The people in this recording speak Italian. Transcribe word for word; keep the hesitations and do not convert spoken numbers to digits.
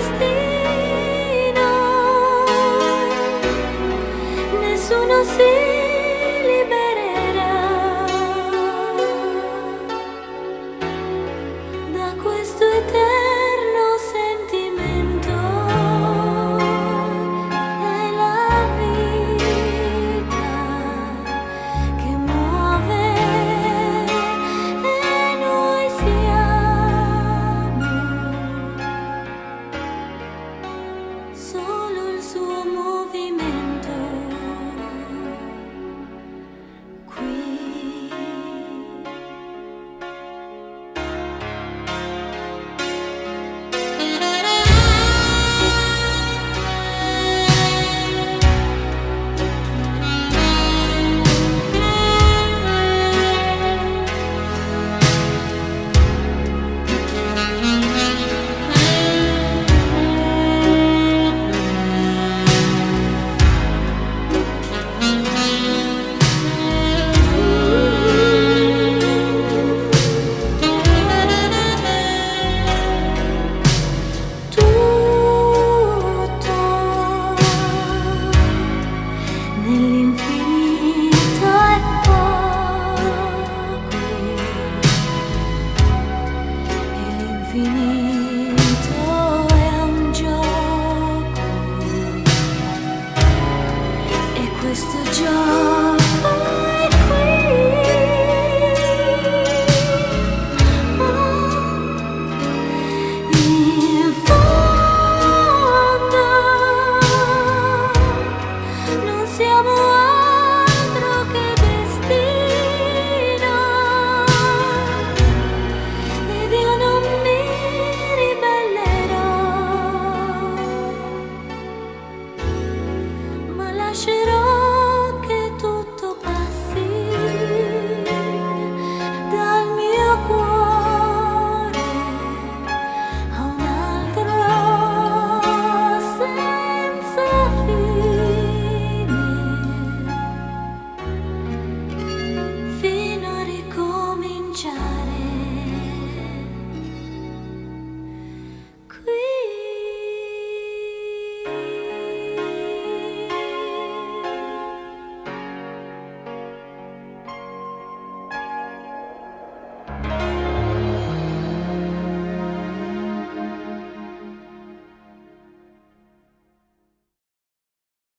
destino, nessuno si libererà da questo eterno sentimento. È la vita che muove e noi siamo solo il suo movimento. Qui tutto nell'infinito è poco e l'infinito è un gioco e questo gioco è qui. In fondo non siamo altro che destino ed io non mi ribellerò, ma lascerò